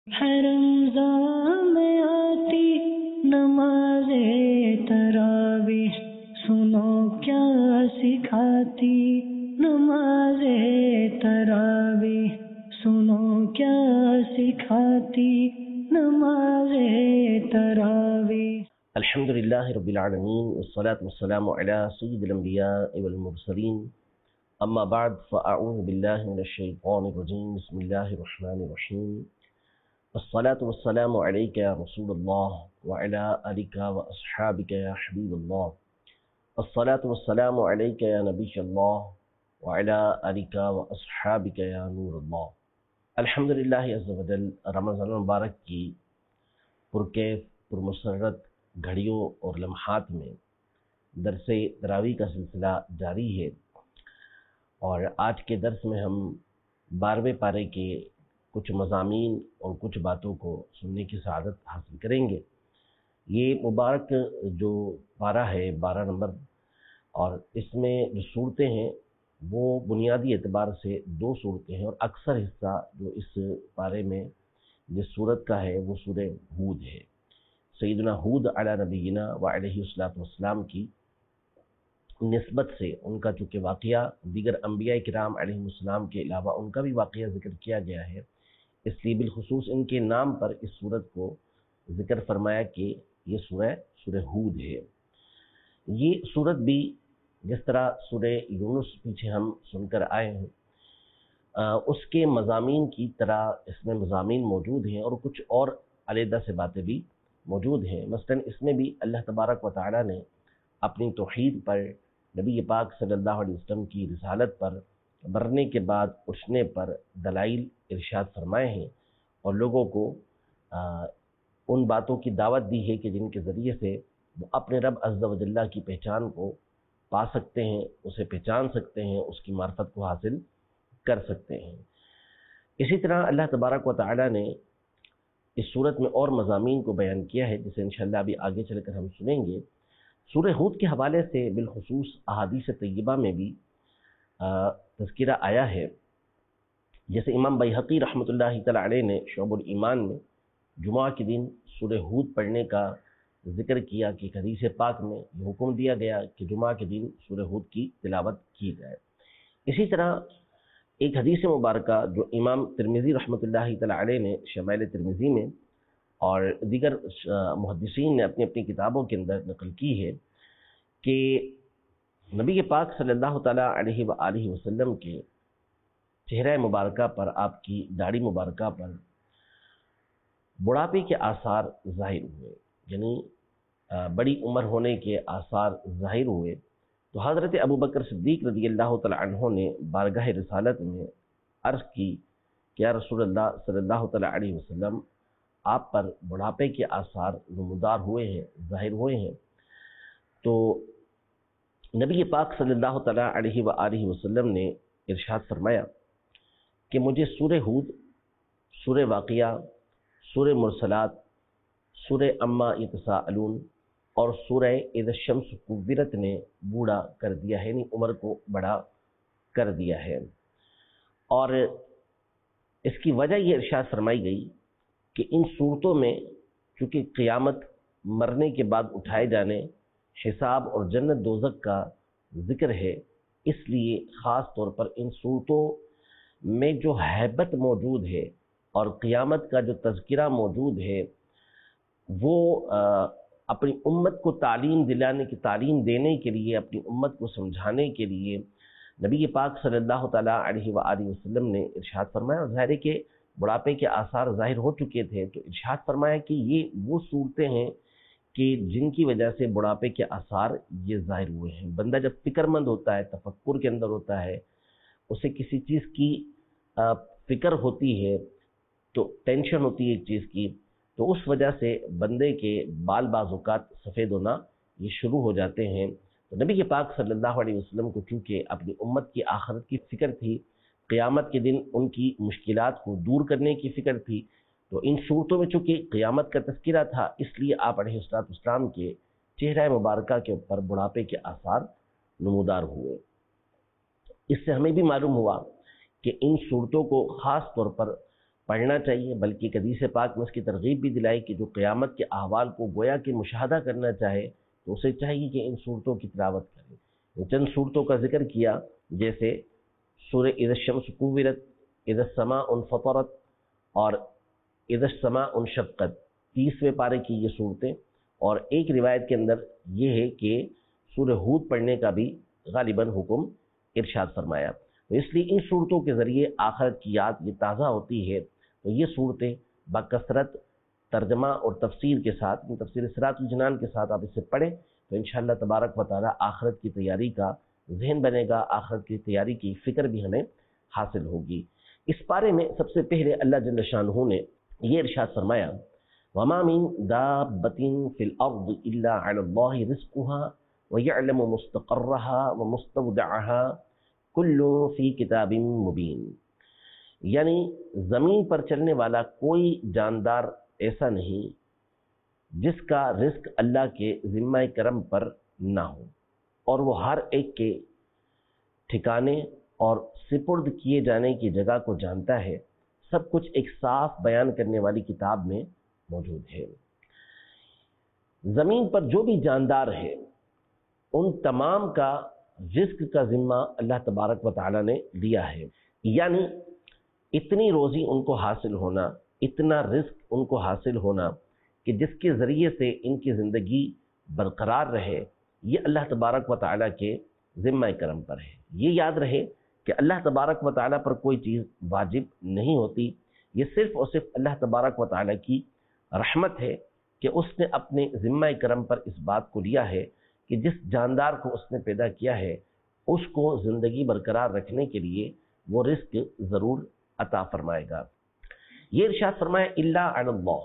ہے رمضان میں آتی نماز تراویح، سنو کیا سکھاتی نماز تراویح، سنو کیا سکھاتی نماز تراویح۔ الحمد للہ رب العالمین والصلاة والسلام علی سید الانبیاء والمرسلین، اما بعد فاعوذ باللہ من الشیطان الرجیم، بسم اللہ الرحمن الرحیم، الصلاة والسلام علیک یا رسول اللہ وعلی آلک واصحابک یا حبیب اللہ، الصلاة والسلام علیک یا نبی اللہ وعلی آلک واصحابک یا نور اللہ۔ الحمدللہ عز و جل رمضان المبارک کی پرکیف پرمسرت گھڑیوں اور لمحات میں درس تراویح کا سلسلہ جاری ہے، اور آج کے درس میں ہم 12ویں پارے کے کچھ مضامین اور کچھ باتوں کو سننے کی سعادت حاصل کریں گے۔ یہ مبارک جو پارہ ہے 12 نمبر، اور اس میں جو صورتیں ہیں وہ بنیادی اعتبار سے 2 صورتیں ہیں، اور اکثر حصہ جو اس پارے میں جس صورت کا ہے وہ سورہ ہود ہے۔ سیدنا ہود علی نبینا و علیہ السلام کی نسبت سے ان کا چونکہ واقعہ دیگر انبیاء کرام علیہ السلام کے علاوہ ان کا بھی واقعہ ذکر کیا گیا ہے، اس لیے بالخصوص ان کے نام پر اس سورت کو ذکر فرمایا کہ یہ سورہ ہود ہے۔ یہ سورت بھی جس طرح سورہ یونس پیچھے ہم سن کر آئے ہیں، اس کے مضامین کی طرح اس میں مضامین موجود ہیں، اور کچھ اور علیحدہ سے باتیں بھی موجود ہیں۔ مثلا اس میں بھی اللہ تبارک و تعالی نے اپنی توحید پر، نبی پاک صلی اللہ علیہ وسلم کی رسالت پر، مرنے کے بعد اٹھنے پر دلائل ارشاد فرمائے ہیں، اور لوگوں کو ان باتوں کی دعوت دی ہے کہ جن کے ذریعے سے وہ اپنے رب عز و جل کی پہچان کو پا سکتے ہیں، اسے پہچان سکتے ہیں، اس کی معرفت کو حاصل کر سکتے ہیں۔ اسی طرح اللہ تبارک و تعالی نے اس صورت میں اور مضامین کو بیان کیا ہے، جسے انشاءاللہ ابھی آگے چل کر ہم سنیں گے۔ سورہ ہود کے حوالے سے بالخصوص احادیث طیبہ میں بھی تذکرہ آیا ہے، جیسے امام بیہقی رحمۃ اللہ تعالی علیہ نے شعب الایمان میں جمعہ کے دن سورہ ہود پڑھنے کا ذکر کیا کہ حدیث پاک میں یہ حکم دیا گیا کہ جمعہ کے دن سورہ ہود کی تلاوت کی جائے۔ اسی طرح ایک حدیث مبارکہ جو امام ترمذی رحمۃ اللہ تعالی علیہ نے شمائل ترمذی میں اور دیگر محدثین نے اپنی اپنی کتابوں کے اندر نقل کی ہے کہ نبی پاک صلی اللہ تعالی علیہ وآلہ وسلم کے چہرہ مبارکہ پر، آپ کی داڑھی مبارکہ پر بڑھاپے کے آثار ظاہر ہوئے، یعنی بڑی عمر ہونے کے آثار ظاہر ہوئے۔ تو حضرت ابوبکر صدیق رضی اللہ تعالی عنہ نے بارگاہ رسالت میں عرض کی کہ یا رسول اللہ صلی اللہ تعالی علیہ وسلم، آپ پر بڑھاپے کے آثار نمودار ہوئے ہیں، ظاہر ہوئے ہیں۔ تو نبی پاک صلی اللہ تعالی علیہ وآلہ وسلم نے ارشاد فرمایا کہ مجھے سورہ ہود، سورہ واقعہ، سورہ مرسلات، سورہ اما یتساءلون اور سورہ اذا الشمس کورت نے بوڑھا کر دیا ہے، یعنی عمر کو بڑا کر دیا ہے۔ اور اس کی وجہ یہ ارشاد فرمائی گئی کہ ان صورتوں میں چونکہ قیامت، مرنے کے بعد اٹھائے جانے، حساب اور جنت دوزخ کا ذکر ہے، اس لیے خاص طور پر ان صورتوں میں جو ہیبت موجود ہے اور قیامت کا جو تذکرہ موجود ہے، وہ اپنی امت کو تعلیم دلانے کی، تعلیم دینے کے لیے، اپنی امت کو سمجھانے کے لیے نبی پاک صلی اللہ تعالی علیہ وآلہ وسلم نے ارشاد فرمایا۔ اور ظاہر ہے کہ بڑھاپے کے آثار ظاہر ہو چکے تھے، تو ارشاد فرمایا کہ یہ وہ صورتیں ہیں کہ جن کی وجہ سے بڑھاپے کے آثار یہ ظاہر ہوئے ہیں۔ بندہ جب فکر مند ہوتا ہے، تفکر کے اندر ہوتا ہے، اسے کسی چیز کی فکر ہوتی ہے، تو ٹینشن ہوتی ہے ایک چیز کی، تو اس وجہ سے بندے کے بال بعض اوقات سفید ہونا یہ شروع ہو جاتے ہیں۔ تو نبی پاک صلی اللہ علیہ وسلم کو چونکہ اپنی امت کی آخرت کی فکر تھی، قیامت کے دن ان کی مشکلات کو دور کرنے کی فکر تھی، تو ان صورتوں میں چونکہ قیامت کا تذکرہ تھا، اس لیے آپ علیہ السلام کے چہرہ مبارکہ کے اوپر بڑھاپے کے آثار نمودار ہوئے۔ اس سے ہمیں بھی معلوم ہوا کہ ان صورتوں کو خاص طور پر پڑھنا چاہیے، بلکہ ایک حدیث پاک میں اس کی ترغیب بھی دلائی کہ جو قیامت کے احوال کو گویا کہ مشاہدہ کرنا چاہے تو اسے چاہیے کہ ان صورتوں کی تلاوت کرے۔ چند صورتوں کا ذکر کیا، جیسے سورہ اذا الشمس کورت، اذا السماء انفطرت اور اذا السماء انشقت، 30ویں پارے کی یہ صورتیں، اور ایک روایت کے اندر یہ ہے کہ سورہ ہود پڑھنے کا بھی غالباً حکم ارشاد فرمایا۔ تو اس لیے ان صورتوں کے ذریعے آخرت کی یاد یہ تازہ ہوتی ہے۔ تو یہ صورتیں بکثرت ترجمہ اور تفسیر کے ساتھ، تفسیر صراط الجنان کے ساتھ آپ اسے پڑھیں تو انشاءاللہ تبارک و تعالی آخرت کی تیاری کا ذہن بنے گا، آخرت کی تیاری کی فکر بھی ہمیں حاصل ہوگی۔ اس پارے میں سب سے پہلے اللہ جل شانہ نے یہ ارشاد فرمایا، وَمَا مِن دَابَّةٍ فِي الْأَرْضِ إِلَّا عَلَى اللَّهِ رِزْقُهَا وَيَعْلَمُ مُسْتَقَرَّهَا وَمُسْتَوْدَعَهَا كُلٌّ فِي كِتَابٍ مُبِينٍ، یعنی زمین پر چلنے والا کوئی جاندار ایسا نہیں جس کا رزق اللہ کے ذمہ کرم پر نہ ہو، اور وہ ہر ایک کے ٹھکانے اور سپرد کیے جانے کی جگہ کو جانتا ہے، سب کچھ ایک صاف بیان کرنے والی کتاب میں موجود ہے۔ زمین پر جو بھی جاندار ہے ان تمام کا رزق کا ذمہ اللہ تبارک و تعالی نے دیا ہے، یعنی اتنی روزی ان کو حاصل ہونا، اتنا رزق ان کو حاصل ہونا کہ جس کے ذریعے سے ان کی زندگی برقرار رہے، یہ اللہ تبارک و تعالی کے ذمہ کرم پر ہے۔ یہ یاد رہے کہ اللہ تبارک و تعالی پر کوئی چیز واجب نہیں ہوتی، یہ صرف اور صرف اللہ تبارک و تعالی کی رحمت ہے کہ اس نے اپنے ذمہ کرم پر اس بات کو لیا ہے کہ جس جاندار کو اس نے پیدا کیا ہے اس کو زندگی برقرار رکھنے کے لیے وہ رزق ضرور عطا فرمائے گا۔ یہ ارشاد فرمایا الا علی اللہ،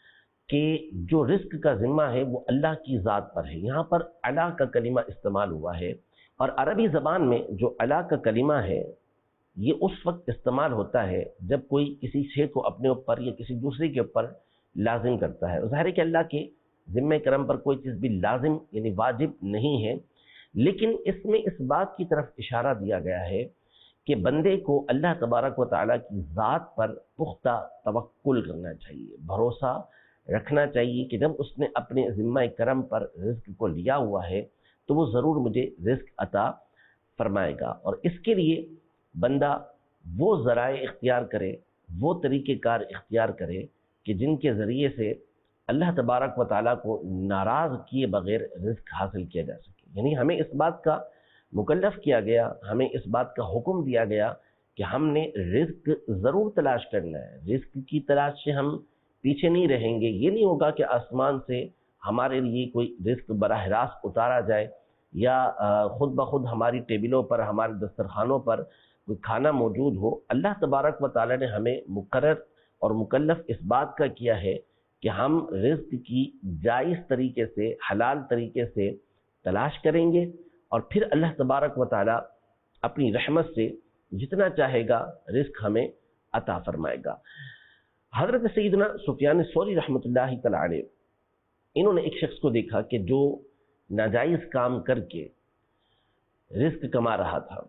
کہ جو رزق کا ذمہ ہے وہ اللہ کی ذات پر ہے۔ یہاں پر علی کا کلمہ استعمال ہوا ہے، اور عربی زبان میں جو علی کا کلمہ ہے یہ اس وقت استعمال ہوتا ہے جب کوئی کسی شے کو اپنے اوپر یا کسی دوسرے کے اوپر لازم کرتا ہے۔ ظاہر ہے کہ اللہ کے ذمہ کرم پر کوئی چیز بھی لازم یعنی واجب نہیں ہے، لیکن اس میں اس بات کی طرف اشارہ دیا گیا ہے کہ بندے کو اللہ تبارک و تعالیٰ کی ذات پر پختہ توکل کرنا چاہیے، بھروسہ رکھنا چاہیے کہ جب اس نے اپنے ذمہ کرم پر رزق کو لیا ہوا ہے تو وہ ضرور مجھے رزق عطا فرمائے گا۔ اور اس کے لیے بندہ وہ ذرائع اختیار کرے، وہ طریقہ کار اختیار کرے کہ جن کے ذریعے سے اللہ تبارک و تعالیٰ کو ناراض کیے بغیر رزق حاصل کیا جا سکے۔ یعنی ہمیں اس بات کا مکلف کیا گیا، ہمیں اس بات کا حکم دیا گیا کہ ہم نے رزق ضرور تلاش کرنا ہے، رزق کی تلاش سے ہم پیچھے نہیں رہیں گے۔ یہ نہیں ہوگا کہ آسمان سے ہمارے لیے کوئی رزق براہ راست اتارا جائے یا خود بخود ہماری ٹیبلوں پر، ہمارے دسترخوانوں پر کوئی کھانا موجود ہو۔ اللہ تبارک و تعالیٰ نے ہمیں مقرر اور مکلف اس بات کا کیا ہے کہ ہم رزق کی جائز طریقے سے، حلال طریقے سے تلاش کریں گے، اور پھر اللہ تبارک و تعالیٰ اپنی رحمت سے جتنا چاہے گا رزق ہمیں عطا فرمائے گا۔ حضرت سیدنا سفیان ثوری رحمۃ اللہ تعالی علیہ، انہوں نے ایک شخص کو دیکھا کہ جو ناجائز کام کر کے رزق کما رہا تھا،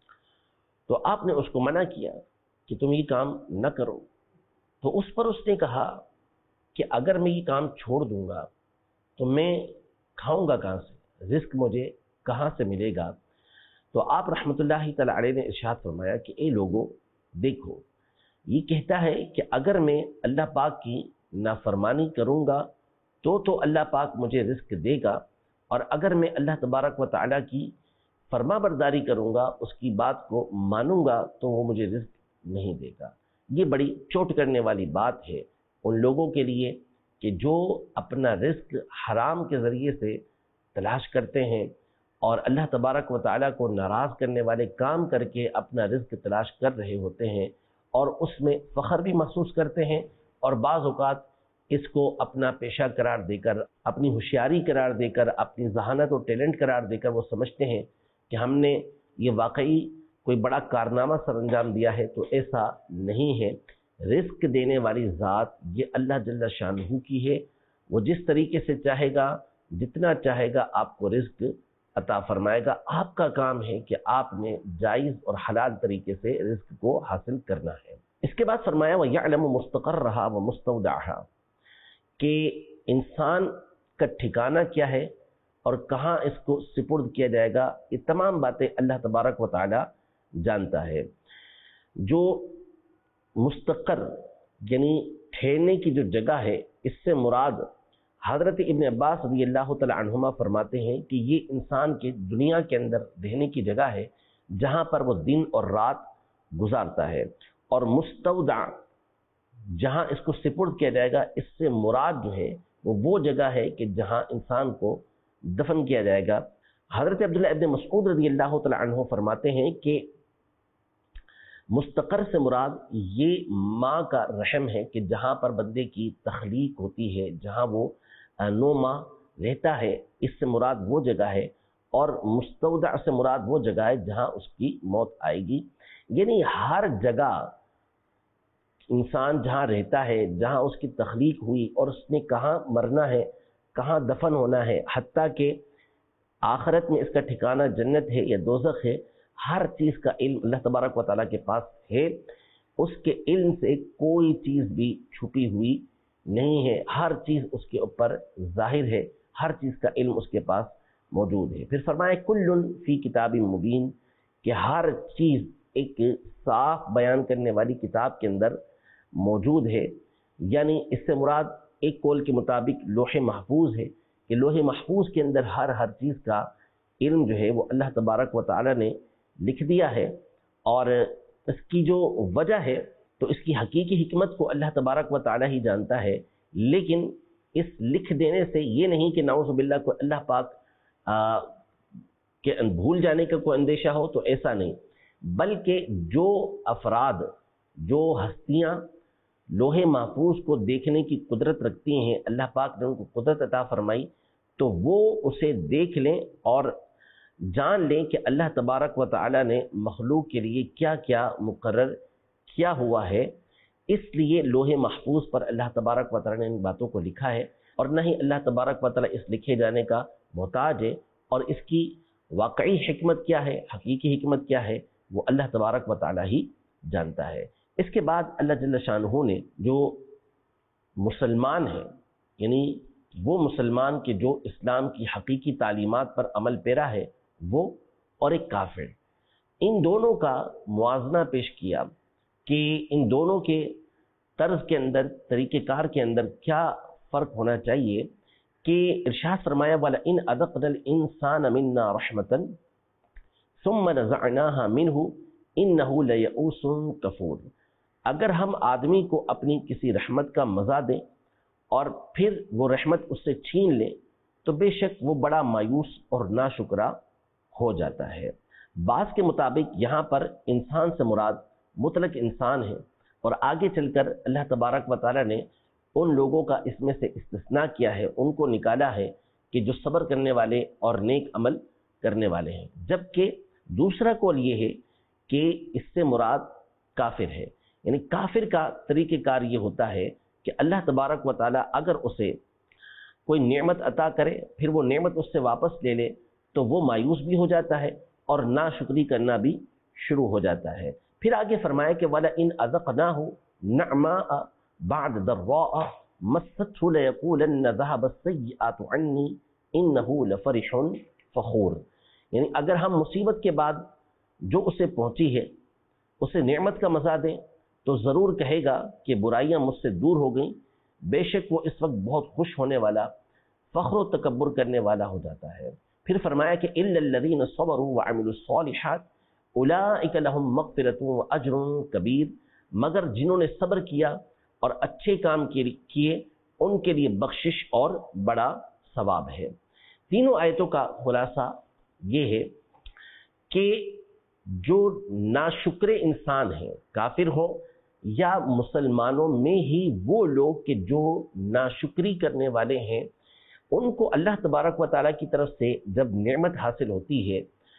تو آپ نے اس کو منع کیا کہ تم یہ کام نہ کرو۔ تو اس پر اس نے کہا کہ اگر میں یہ کام چھوڑ دوں گا تو میں کھاؤں گا کہاں سے، رزق مجھے کہاں سے ملے گا؟ تو آپ رحمۃ اللہ تعالی علیہ نے ارشاد فرمایا کہ اے لوگو دیکھو، یہ کہتا ہے کہ اگر میں اللہ پاک کی نافرمانی کروں گا تو اللہ پاک مجھے رزق دے گا، اور اگر میں اللہ تبارک و تعالیٰ کی فرما برداری کروں گا، اس کی بات کو مانوں گا تو وہ مجھے رزق نہیں دے گا۔ یہ بڑی چوٹ کرنے والی بات ہے ان لوگوں کے لیے کہ جو اپنا رزق حرام کے ذریعے سے تلاش کرتے ہیں اور اللہ تبارک و تعالیٰ کو ناراض کرنے والے کام کر کے اپنا رزق تلاش کر رہے ہوتے ہیں، اور اس میں فخر بھی محسوس کرتے ہیں، اور بعض اوقات اس کو اپنا پیشہ قرار دے کر، اپنی ہوشیاری قرار دے کر، اپنی ذہانت اور ٹیلنٹ قرار دے کر وہ سمجھتے ہیں کہ ہم نے یہ واقعی کوئی بڑا کارنامہ سر انجام دیا ہے۔ تو ایسا نہیں ہے۔ رزق دینے والی ذات یہ اللہ جل شانہ کی ہے، وہ جس طریقے سے چاہے گا، جتنا چاہے گا آپ کو رزق عطا فرمائے گا۔ آپ کا کام ہے کہ آپ نے جائز اور حلال طریقے سے رزق کو حاصل کرنا ہے۔ اس کے بعد فرمایا وَيَعْلَمُ مُسْتَقَرَّهَا وَمُسْتَوْدَعَهَا کہ انسان کا ٹھکانہ کیا ہے اور کہاں اس کو سپرد کیا جائے گا، یہ تمام باتیں اللہ تبارک و تعالی جانتا ہے۔ جو مستقر یعنی ٹھہرنے کی جو جگہ ہے، اس سے مراد حضرت ابن عباس رضی اللہ تعالی عنہما فرماتے ہیں کہ یہ انسان کے دنیا کے اندر رہنے کی جگہ ہے جہاں پر وہ دن اور رات گزارتا ہے، اور مستودع جہاں اس کو سپرد کیا جائے گا، اس سے مراد جو ہے وہ جگہ ہے کہ جہاں انسان کو دفن کیا جائے گا۔ حضرت عبداللہ ابن مسعود رضی اللہ تعالی عنہ فرماتے ہیں کہ مستقر سے مراد یہ ماں کا رحم ہے کہ جہاں پر بندے کی تخلیق ہوتی ہے، جہاں وہ 9 ماہ رہتا ہے، اس سے مراد وہ جگہ ہے، اور مستودع سے مراد وہ جگہ ہے جہاں اس کی موت آئے گی۔ یعنی ہر جگہ انسان جہاں رہتا ہے، جہاں اس کی تخلیق ہوئی اور اس نے کہاں مرنا ہے، کہاں دفن ہونا ہے، حتیٰ کہ آخرت میں اس کا ٹھکانہ جنت ہے یا دوزخ ہے، ہر چیز کا علم اللہ تبارک و تعالیٰ کے پاس ہے۔ اس کے علم سے کوئی چیز بھی چھپی ہوئی نہیں ہے، ہر چیز اس کے اوپر ظاہر ہے، ہر چیز کا علم اس کے پاس موجود ہے۔ پھر فرمایا کل فی کتاب مبین کہ ہر چیز ایک صاف بیان کرنے والی کتاب کے اندر موجود ہے، یعنی اس سے مراد ایک قول کے مطابق لوح محفوظ ہے کہ لوح محفوظ کے اندر ہر چیز کا علم جو ہے وہ اللہ تبارک و تعالی نے لکھ دیا ہے، اور اس کی جو وجہ ہے تو اس کی حقیقی حکمت کو اللہ تبارک و تعالی ہی جانتا ہے، لیکن اس لکھ دینے سے یہ نہیں کہ نعوذ باللہ کو اللہ پاک کہ بھول جانے کا کوئی اندیشہ ہو، تو ایسا نہیں، بلکہ جو افراد، جو ہستیاں لوح محفوظ کو دیکھنے کی قدرت رکھتی ہیں، اللہ پاک نے ان کو قدرت عطا فرمائی، تو وہ اسے دیکھ لیں اور جان لیں کہ اللہ تبارک و تعالی نے مخلوق کے لیے کیا کیا مقرر کیا ہوا ہے۔ اس لیے لوح محفوظ پر اللہ تبارک و تعالی نے ان باتوں کو لکھا ہے، اور نہ ہی اللہ تبارک و تعالی اس لکھے جانے کا محتاج ہے، اور اس کی واقعی حکمت کیا ہے، حقیقی حکمت کیا ہے، وہ اللہ تبارک و تعالی ہی جانتا ہے۔ اس کے بعد اللہ جل شانہ نے جو مسلمان ہیں، یعنی وہ مسلمان کے جو اسلام کی حقیقی تعلیمات پر عمل پیرا ہے وہ، اور ایک کافر، ان دونوں کا موازنہ پیش کیا کہ ان دونوں کے طرز کے اندر، طریقہ کار کے اندر کیا فرق ہونا چاہیے، کہ ارشاد فرمایا وَلَئِنْ أَذَقْنَا الْإِنسَانَ مِنَّا رَحْمَةً ثُمَّ نَزَعْنَاهَا مِنْهُ إِنَّهُ لَيَئُوسٌ كَفُورٌ، اگر ہم آدمی کو اپنی کسی رحمت کا مزہ دیں اور پھر وہ رحمت اس سے چھین لیں تو بے شک وہ بڑا مایوس اور ناشکرا ہو جاتا ہے۔ بعض کے مطابق یہاں پر انسان سے مراد مطلق انسان ہے، اور آگے چل کر اللہ تبارک و تعالی نے ان لوگوں کا اس میں سے استثناء کیا ہے، ان کو نکالا ہے کہ جو صبر کرنے والے اور نیک عمل کرنے والے ہیں، جبکہ دوسرا قول یہ ہے کہ اس سے مراد کافر ہے۔ یعنی کافر کا طریقہ کار یہ ہوتا ہے کہ اللہ تبارک و تعالی اگر اسے کوئی نعمت عطا کرے، پھر وہ نعمت اس سے واپس لے لے تو وہ مایوس بھی ہو جاتا ہے اور ناشکری کرنا بھی شروع ہو جاتا ہے۔ پھر آگے فرمایا کہ وَلَئِنْ أَذَقْنَاهُ نَعْمَاءَ بَعْدَ ضَرَّاءَ مَسَّتْهُ لَيَقُولَنَّ ذَهَبَ السَّيِّئَاتُ عَنِّي إِنَّهُ لَفَرِحٌ فَخُورٌ، یعنی اگر ہم مصیبت کے بعد جو اسے پہنچی ہے اسے نعمت کا مزہ دیں تو ضرور کہے گا کہ برائیاں مجھ سے دور ہو گئیں، بے شک وہ اس وقت بہت خوش ہونے والا، فخر و تکبر کرنے والا ہو جاتا ہے۔ پھر فرمایا کہ إِلَّا الَّذِينَ صَبَرُوا وَعَمِلُوا الصَّالِحَاتِ أُولَئِكَ لَهُمْ مَغْفِرَةٌ وَأَجْرٌ كَبِيرٌ، مگر جنہوں نے صبر کیا اور اچھے کام کیے ان کے لیے بخشش اور بڑا ثواب ہے۔ تینوں آیتوں کا خلاصہ یہ ہے کہ جو ناشکر انسان ہیں، کافر ہو یا مسلمانوں میں ہی وہ لوگ کہ جو ناشکری کرنے والے ہیں، ان کو اللہ تبارک و تعالیٰ کی طرف سے جب نعمت حاصل ہوتی ہے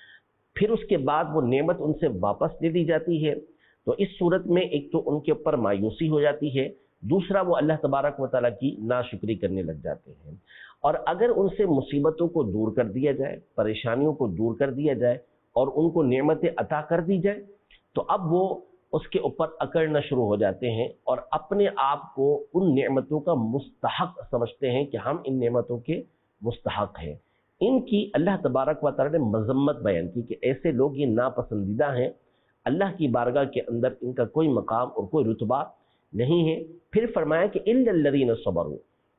پھر اس کے بعد وہ نعمت ان سے واپس لے لی جاتی ہے، تو اس صورت میں ایک تو ان کے اوپر مایوسی ہو جاتی ہے، دوسرا وہ اللہ تبارک و تعالیٰ کی ناشکری کرنے لگ جاتے ہیں۔ اور اگر ان سے مصیبتوں کو دور کر دیا جائے، پریشانیوں کو دور کر دیا جائے اور ان کو نعمتیں عطا کر دی جائے، تو اب وہ اس کے اوپر اکڑنا شروع ہو جاتے ہیں اور اپنے آپ کو ان نعمتوں کا مستحق سمجھتے ہیں کہ ہم ان نعمتوں کے مستحق ہیں۔ ان کی اللہ تبارک و تعالی نے مذمت بیان کی کہ ایسے لوگ یہ ناپسندیدہ ہیں، اللہ کی بارگاہ کے اندر ان کا کوئی مقام اور کوئی رتبہ نہیں ہے۔ پھر فرمایا کہ الا الذین صبروا،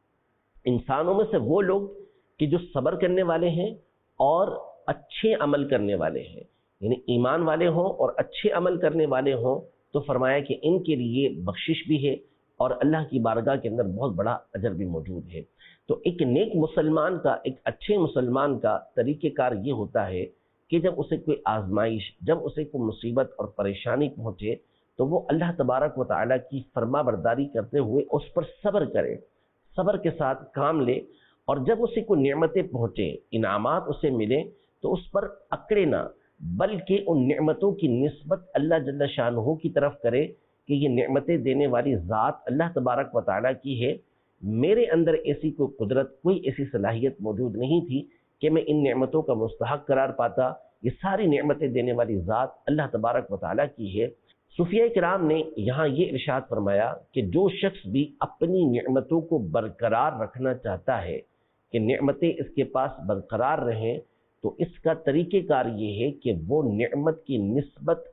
انسانوں میں سے وہ لوگ کہ جو صبر کرنے والے ہیں اور اچھے عمل کرنے والے ہیں، یعنی ایمان والے ہوں اور اچھے عمل کرنے والے ہوں، تو فرمایا کہ ان کے لیے بخشش بھی ہے اور اللہ کی بارگاہ کے اندر بہت بڑا اجر بھی موجود ہے۔ تو ایک نیک مسلمان کا، ایک اچھے مسلمان کا طریقہ کار یہ ہوتا ہے کہ جب اسے کوئی آزمائش، جب اسے کوئی مصیبت اور پریشانی پہنچے تو وہ اللہ تبارک و تعالیٰ کی فرما برداری کرتے ہوئے اس پر صبر کرے، صبر کے ساتھ کام لے، اور جب اسے کوئی نعمتیں پہنچے، انعامات اسے ملے، تو اس پر اکڑے نہ، بلکہ ان نعمتوں کی نسبت اللہ جل شانہ کی طرف کرے کہ یہ نعمتیں دینے والی ذات اللہ تبارک و تعالیٰ کی ہے، میرے اندر ایسی کوئی قدرت، کوئی ایسی صلاحیت موجود نہیں تھی کہ میں ان نعمتوں کا مستحق قرار پاتا، یہ ساری نعمتیں دینے والی ذات اللہ تبارک و تعالیٰ کی ہے۔ صوفیاء کرام نے یہاں یہ ارشاد فرمایا کہ جو شخص بھی اپنی نعمتوں کو برقرار رکھنا چاہتا ہے کہ نعمتیں اس کے پاس برقرار رہیں، تو اس کا طریقہ کار یہ ہے کہ وہ نعمت کی نسبت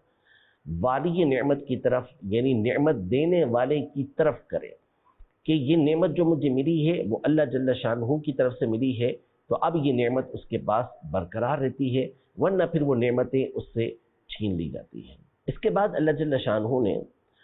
والی نعمت کی طرف، یعنی نعمت دینے والے کی طرف کرے کہ یہ نعمت جو مجھے ملی ہے وہ اللہ جل شانہ کی طرف سے ملی ہے، تو اب یہ نعمت اس کے پاس برقرار رہتی ہے، ورنہ پھر وہ نعمتیں اس سے چھین لی جاتی ہیں۔ اس کے بعد اللہ جل شانہ نے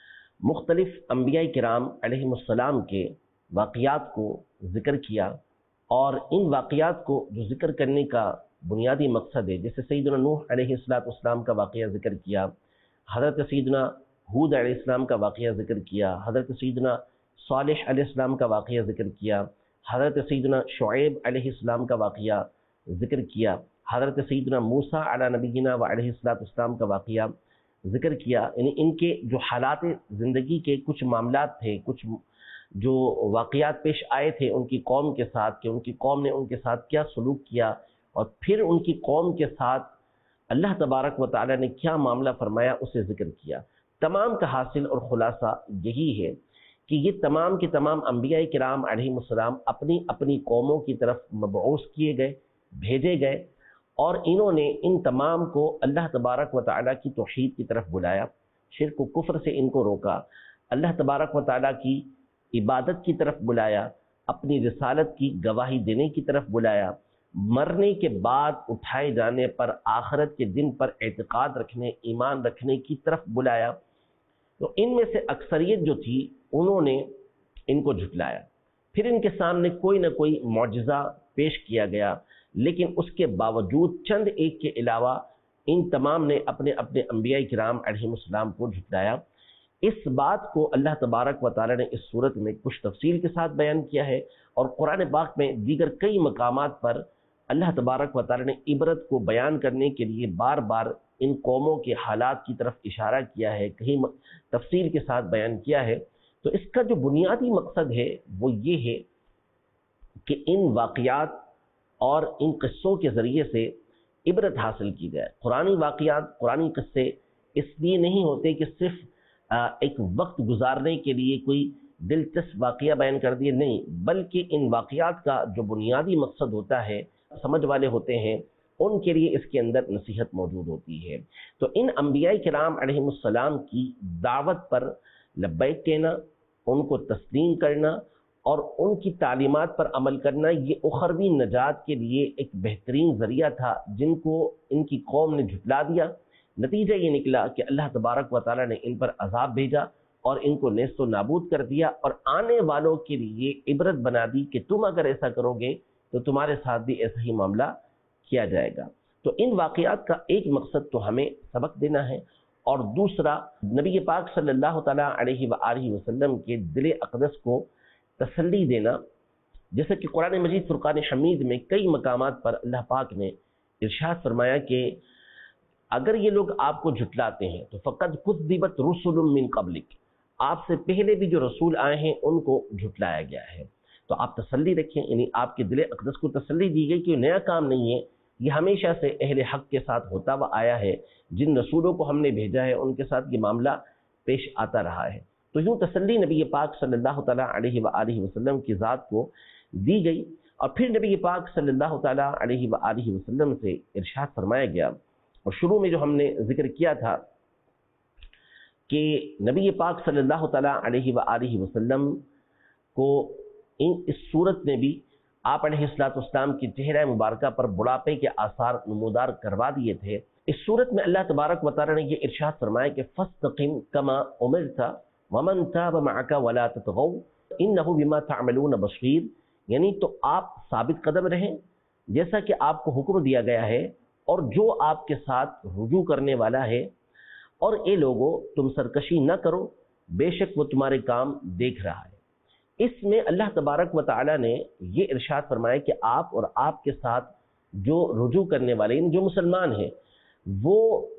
مختلف انبیاء کرام علیہم السلام کے واقعات کو ذکر کیا، اور ان واقعات کو جو ذکر کرنے کا بنیادی مقصد ہے، جیسے سیدنا نوح علیہ السلام کا واقعہ ذکر کیا، حضرت سیدنا ہود علیہ السلام کا واقعہ ذکر کیا، حضرت سیدنا صالح علیہ السلام کا واقعہ ذکر کیا، حضرت سیدنا شعیب علیہ السلام کا واقعہ ذکر کیا، حضرت سیدنا موسیٰ علی نبینا و علیہ السلام کا واقعہ ذکر کیا، یعنی ان کے جو حالات زندگی کے کچھ معاملات تھے، کچھ جو واقعات پیش آئے تھے ان کی قوم کے ساتھ، کہ ان کی قوم نے ان کے ساتھ کیا سلوک کیا، اور پھر ان کی قوم کے ساتھ اللہ تبارک و تعالیٰ نے کیا معاملہ فرمایا، اسے ذکر کیا۔ تمام کا حاصل اور خلاصہ یہی ہے کہ یہ تمام کے تمام انبیاء کرام علیہم السلام اپنی اپنی قوموں کی طرف مبعوث کیے گئے، بھیجے گئے، اور انہوں نے ان تمام کو اللہ تبارک و تعالیٰ کی توحید کی طرف بلایا، شرک و کفر سے ان کو روکا، اللہ تبارک و تعالیٰ کی عبادت کی طرف بلایا، اپنی رسالت کی گواہی دینے کی طرف بلایا، مرنے کے بعد اٹھائے جانے پر، آخرت کے دن پر اعتقاد رکھنے، ایمان رکھنے کی طرف بلایا۔ تو ان میں سے اکثریت جو تھی انہوں نے ان کو جھٹلایا، پھر ان کے سامنے کوئی نہ کوئی معجزہ پیش کیا گیا، لیکن اس کے باوجود چند ایک کے علاوہ ان تمام نے اپنے اپنے انبیاء کرام علیہم السلام کو جھٹلایا۔ اس بات کو اللہ تبارک و تعالی نے اس صورت میں کچھ تفصیل کے ساتھ بیان کیا ہے، اور قرآن پاک میں دیگر کئی مقامات پر اللہ تبارک و تعالی نے عبرت کو بیان کرنے کے لیے بار بار ان قوموں کے حالات کی طرف اشارہ کیا ہے، کہیں تفصیل کے ساتھ بیان کیا ہے۔ تو اس کا جو بنیادی مقصد ہے وہ یہ ہے کہ ان واقعات اور ان قصوں کے ذریعے سے عبرت حاصل کی جائے۔ قرآنی واقعات، قرآنی قصے اس لیے نہیں ہوتے کہ صرف ایک وقت گزارنے کے لیے کوئی دلچسپ واقعہ بیان کر دیے، نہیں، بلکہ ان واقعات کا جو بنیادی مقصد ہوتا ہے، سمجھ والے ہوتے ہیں ان کے لیے اس کے اندر نصیحت موجود ہوتی ہے۔ تو ان انبیاء کرام علیہم السلام کی دعوت پر لبیک کہنا، ان کو تسلیم کرنا اور ان کی تعلیمات پر عمل کرنا، یہ اخروی نجات کے لیے ایک بہترین ذریعہ تھا، جن کو ان کی قوم نے جھٹلا دیا۔ نتیجہ یہ نکلا کہ اللہ تبارک و تعالیٰ نے ان پر عذاب بھیجا اور ان کو نیست و نابود کر دیا، اور آنے والوں کے لیے عبرت بنا دی کہ تم اگر ایسا کرو گے تو تمہارے ساتھ بھی ایسا ہی معاملہ کیا جائے گا۔ تو ان واقعات کا ایک مقصد تو ہمیں سبق دینا ہے، اور دوسرا نبی پاک صلی اللہ تعالیٰ علیہ وآلہ وسلم کے دل اقدس کو تسلی دینا، جیسے کہ قرآن مجید فرقان حمید میں کئی مقامات پر اللہ پاک نے ارشاد فرمایا کہ اگر یہ لوگ آپ کو جھٹلاتے ہیں تو فقد کذبت رسل من قبلک، آپ سے پہلے بھی جو رسول آئے ہیں ان کو جھٹلایا گیا ہے۔ تو آپ تسلی رکھیں، یعنی آپ کے دل اقدس کو تسلی دی گئی کہ یہ نیا کام نہیں ہے، یہ ہمیشہ سے اہل حق کے ساتھ ہوتا ہوا آیا ہے، جن رسولوں کو ہم نے بھیجا ہے ان کے ساتھ یہ معاملہ پیش آتا رہا ہے۔ تو یوں تسلی نبی پاک صلی اللہ تعالیٰ علیہ وآلہ وسلم کی ذات کو دی گئی، اور پھر نبی پاک صلی اللہ تعالیٰ علیہ وآلہ وسلم سے ارشاد فرمایا گیا، اور شروع میں جو ہم نے ذکر کیا تھا کہ نبی پاک صلی اللہ تعالیٰ علیہ وآلہ وسلم کو اس صورت میں بھی آپ علیہ السلام کی چہرہ مبارکہ پر بڑھاپے کے آثار نمودار کروا دیے تھے۔ اس صورت میں اللہ تبارک و تعالی نے یہ ارشاد فرمایا کہ فاستقم کما امرت ومن تاب معك ولا تطغوا انه بما تعملون بصیر، یعنی تو آپ ثابت قدم رہیں جیسا کہ آپ کو حکم دیا گیا ہے، اور جو آپ کے ساتھ رجوع کرنے والا ہے، اور اے لوگو تم سرکشی نہ کرو، بے شک وہ تمہارے کام دیکھ رہا ہے۔ اس میں اللہ تبارک و تعالی نے یہ ارشاد فرمایا کہ آپ اور آپ کے ساتھ جو رجوع کرنے والے جو مسلمان ہیں وہ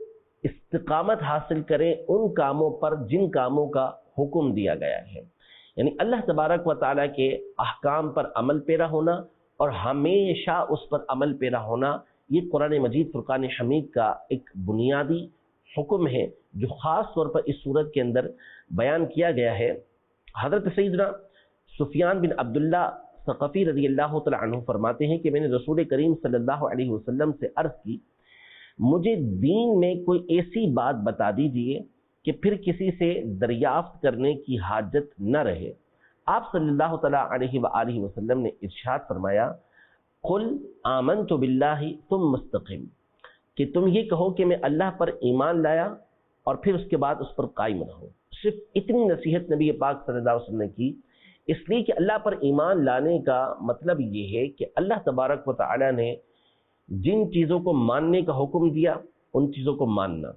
استقامت حاصل کریں ان کاموں پر جن کاموں کا حکم دیا گیا ہے، یعنی اللہ تبارک و تعالیٰ کے احکام پر عمل پیرا ہونا اور ہمیشہ اس پر عمل پیرا ہونا، یہ قرآن مجید فرقان حمید کا ایک بنیادی حکم ہے جو خاص طور پر اس صورت کے اندر بیان کیا گیا ہے۔ حضرت سیدنا سفیان بن عبداللہ ثقفی رضی اللہ تعالیٰ عنہ فرماتے ہیں کہ میں نے رسول کریم صلی اللہ علیہ وسلم سے عرض کی، مجھے دین میں کوئی ایسی بات بتا دیجئے کہ پھر کسی سے دریافت کرنے کی حاجت نہ رہے۔ آپ صلی اللہ تعالیٰ علیہ وآلہ وسلم نے ارشاد فرمایا، قل آمنت باللہ ثم مستقم، کہ تم یہ کہو کہ میں اللہ پر ایمان لایا اور پھر اس کے بعد اس پر قائم رہو۔ صرف اتنی نصیحت نبی پاک صلی اللہ علیہ وسلم نے کی، اس لیے کہ اللہ پر ایمان لانے کا مطلب یہ ہے کہ اللہ تبارک و تعالی نے جن چیزوں کو ماننے کا حکم دیا ان چیزوں کو ماننا،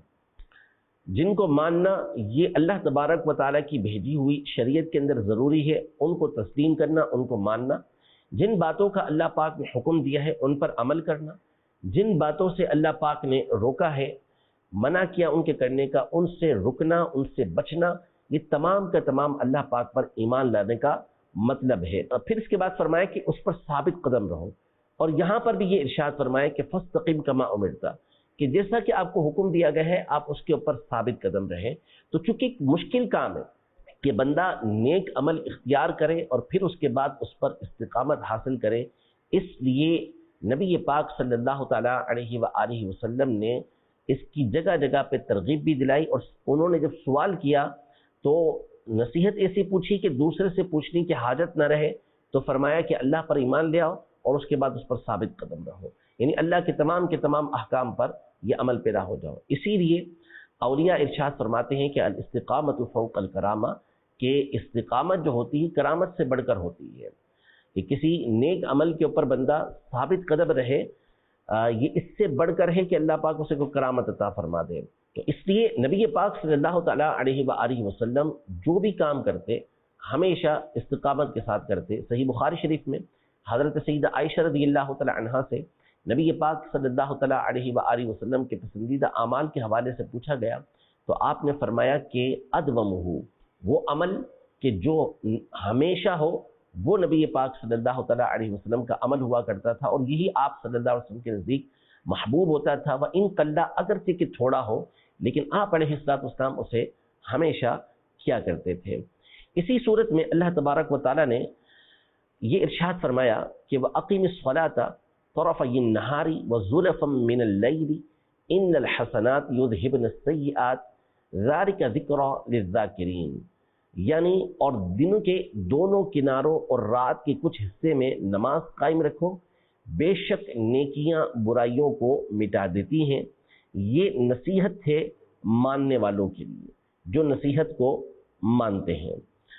جن کو ماننا یہ اللہ تبارک و تعالیٰ کی بھیجی ہوئی شریعت کے اندر ضروری ہے، ان کو تسلیم کرنا، ان کو ماننا، جن باتوں کا اللہ پاک نے حکم دیا ہے ان پر عمل کرنا، جن باتوں سے اللہ پاک نے روکا ہے، منع کیا ان کے کرنے کا، ان سے رکنا، ان سے بچنا، یہ تمام کا تمام اللہ پاک پر ایمان لانے کا مطلب ہے۔ اور پھر اس کے بعد فرمایا کہ اس پر ثابت قدم رہو، اور یہاں پر بھی یہ ارشاد فرمایا کہ فاستقم کما امرت، کہ جیسا کہ آپ کو حکم دیا گیا ہے آپ اس کے اوپر ثابت قدم رہیں۔ تو چونکہ ایک مشکل کام ہے کہ بندہ نیک عمل اختیار کرے اور پھر اس کے بعد اس پر استقامت حاصل کرے، اس لیے نبی پاک صلی اللہ تعالیٰ علیہ وآلہ وسلم نے اس کی جگہ جگہ پہ ترغیب بھی دلائی، اور انہوں نے جب سوال کیا تو نصیحت ایسی پوچھی کہ دوسرے سے پوچھنے کی حاجت نہ رہے، تو فرمایا کہ اللہ پر ایمان لے آؤ اور اس کے بعد اس پر ثابت قدم رہو، یعنی اللہ کے تمام احکام پر یہ عمل پیرا ہو جاؤ۔ اسی لیے اولیاء ارشاد فرماتے ہیں کہ الاستقامت فوق الکرامہ، کہ استقامت جو ہوتی ہے کرامت سے بڑھ کر ہوتی ہے، کہ کسی نیک عمل کے اوپر بندہ ثابت قدم رہے، یہ اس سے بڑھ کر ہے کہ اللہ پاک اسے کوئی کرامت عطا فرما دے۔ تو اس لیے نبی پاک صلی اللہ تعالیٰ علیہ وآلہ وسلم جو بھی کام کرتے ہمیشہ استقامت کے ساتھ کرتے۔ صحیح بخاری شریف میں حضرت سیدہ عائشہ رضی اللہ تعالیٰ عنہا سے نبی پاک صلی اللہ تعالیٰ علیہ وآلہ وسلم کے پسندیدہ اعمال کے حوالے سے پوچھا گیا تو آپ نے فرمایا کہ ادومہ، وہ عمل کہ جو ہمیشہ ہو وہ نبی پاک صلی اللہ تعالیٰ علیہ وسلم کا عمل ہوا کرتا تھا، اور یہی آپ صلی اللہ علیہ وسلم کے نزدیک محبوب ہوتا تھا۔ وَإِن قَلَّ، اگرچہ کہ تھوڑا ہو لیکن آپ علیہ السلام اسے ہمیشہ کیا کرتے تھے۔ اسی صورت میں اللہ تبارک و تعالیٰ نے یہ ارشاد فرمایا کہ وَأَقِمِ الصَّلَاةَ طرفي النهار وزلفا من الليل ان الحسنات يذهبن السيئات ذلك ذکری للذاکرین، یعنی اور دن کے دونوں کناروں اور رات کے کچھ حصے میں نماز قائم رکھو، بے شک نیکیاں برائیوں کو مٹا دیتی ہیں۔ یہ نصیحت ہے ماننے والوں کے لیے جو نصیحت کو مانتے ہیں۔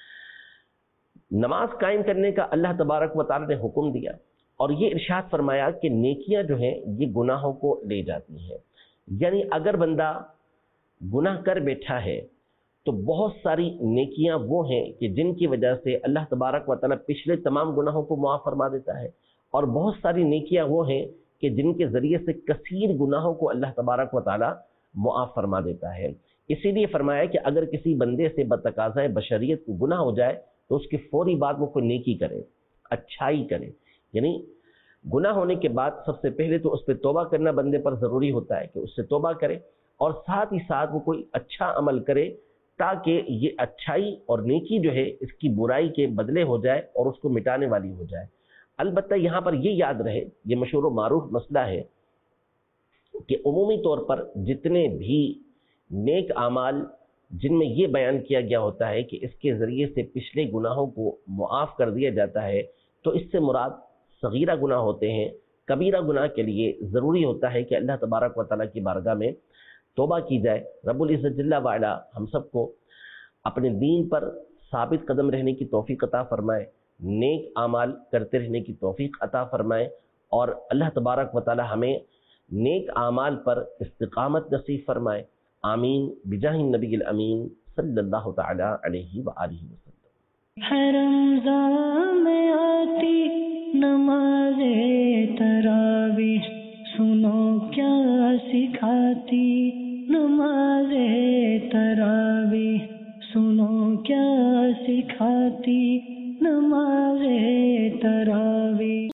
نماز قائم کرنے کا اللہ تبارک و تعالی نے حکم دیا، اور یہ ارشاد فرمایا کہ نیکیاں جو ہیں یہ گناہوں کو لے جاتی ہیں، یعنی اگر بندہ گناہ کر بیٹھا ہے تو بہت ساری نیکیاں وہ ہیں کہ جن کی وجہ سے اللہ تبارک و تعالیٰ پچھلے تمام گناہوں کو معاف فرما دیتا ہے، اور بہت ساری نیکیاں وہ ہیں کہ جن کے ذریعے سے کثیر گناہوں کو اللہ تبارک و تعالیٰ معاف فرما دیتا ہے۔ اسی لیے فرمایا کہ اگر کسی بندے سے بتقاضۂ بشریت کو گناہ ہو جائے تو اس کی فوری بعد وہ کوئی نیکی کرے، اچھائی کرے، یعنی گناہ ہونے کے بعد سب سے پہلے تو اس پہ توبہ کرنا بندے پر ضروری ہوتا ہے کہ اس سے توبہ کرے، اور ساتھ ہی ساتھ وہ کوئی اچھا عمل کرے تاکہ یہ اچھائی اور نیکی جو ہے اس کی برائی کے بدلے ہو جائے اور اس کو مٹانے والی ہو جائے۔ البتہ یہاں پر یہ یاد رہے، یہ مشہور و معروف مسئلہ ہے کہ عمومی طور پر جتنے بھی نیک اعمال جن میں یہ بیان کیا گیا ہوتا ہے کہ اس کے ذریعے سے پچھلے گناہوں کو معاف کر دیا جاتا ہے، تو اس سے مراد صغیرہ گناہ ہوتے ہیں۔ کبیرہ گناہ کے لیے ضروری ہوتا ہے کہ اللہ تبارک و تعالیٰ کی بارگاہ میں توبہ کی جائے۔ رب العزت جل وعلا ہم سب کو اپنے دین پر ثابت قدم رہنے کی توفیق عطا فرمائے، نیک اعمال کرتے رہنے کی توفیق عطا فرمائے، اور اللہ تبارک و تعالیٰ ہمیں نیک اعمال پر استقامت نصیب فرمائے۔ آمین بجاہ النبی الامین صلی اللہ تعالی علیہ وآلہ وسلم۔ ہے رمضان میں آتی نماز تراویح، سنو کیا سکھاتی نماز تراویح، سنو کیا سکھاتی نماز تراویح۔